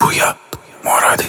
پویا مرادی.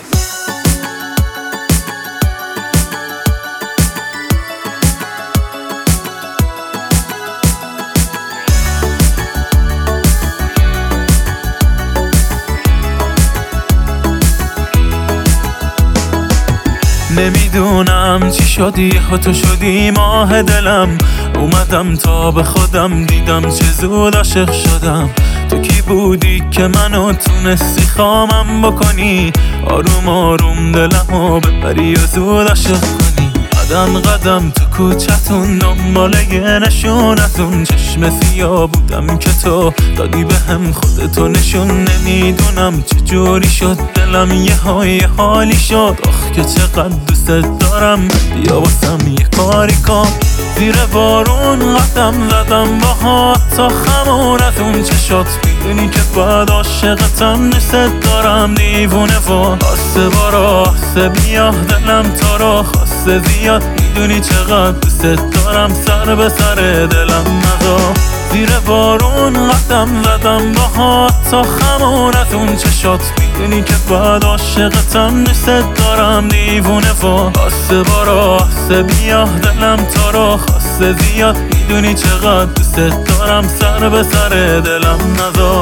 نمیدونم چی شدی تو شدی ماه دلم. اومدم تا به خودم دیدم چه زود عاشق شدم. تو کی بودی که منو تونستی خامم بکنی؟ آروم آروم دلمو ببری و زود عاشق کنی. قدم قدم تو کوچتون دنبال یه نشونتون، چشم سیاه بودم که تو دادی بهم خودتو نشون. نمیدونم چجوری شد دلم یه حالی شد. آخ که چقدر دوست دارم، بیا واسم یه کاری کن. زیر بارون قدم زدم باهات تا خمونتون چشات، میدونی که باید عاشقتم. دوست دارم دیوونه و آسه بارا آسه بیا دلم تا را خواسته زیاد. میدونی چقدر دوست دارم، سر به سر دلم نزا. زیر بارون قدم زدم باهات تا خمونتون چشات، میدونی که باید عاشقتم. دوست دارم دیوونه و آسه بارا آسه بیا دلم تا را خواسته زیاد. میدونی چقدر دوست دارم، سر به سر دلم نزا.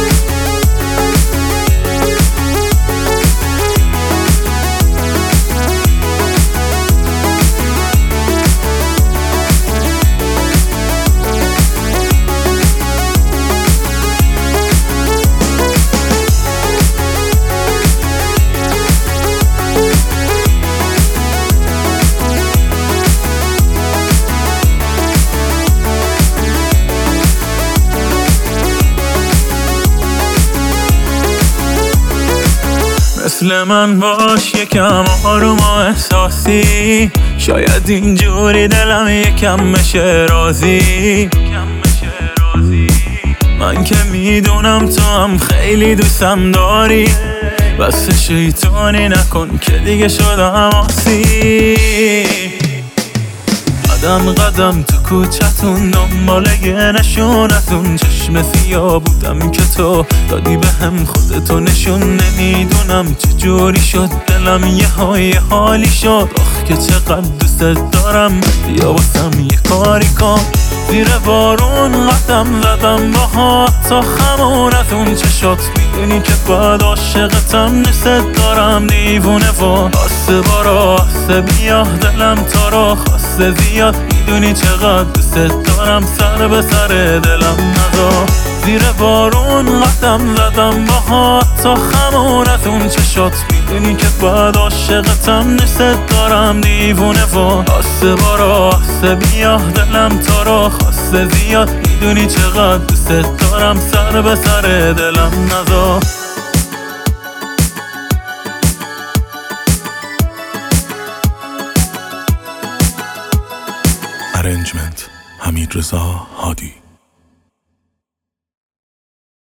مثل من باش یکم آروم و احساسی، شاید اینجوری دلم یکم بشه راضی. من که میدونم تو هم خیلی دوستم داری، بس شیطانی نکن که دیگه شدم آسی. قدم قدم تو کوچتون دنبال یه نشونتون، چشم سیاه بودم که تو دادی بهم خودتو نشون. نمیدونم چجوری شد دلم یه حالی شد. آخ که چقدر دوست دارم، بیا واسم یه کاری کن. زیر بارون قدم زدم باهات تا خمونتون چشات، میدونی که باید عاشقتم. دوست دارم دیوونه و آسه بارا آسه بیا دلم تا را خواسته زیاد. میدونی چقدر دوست دارم، سر به سر دلم نزا. زیر بارون قدم زدم باهات تا خمونتون چشات، میدونی که باید عاشقتم. دوست دارم دیوونه و آسه بارا آسه بیا دلم تا را خواسته زیاد. میدونی چقدر دوست دارم، سر به سر دلم نزا. ارنجمنت حمیدرضا هادی.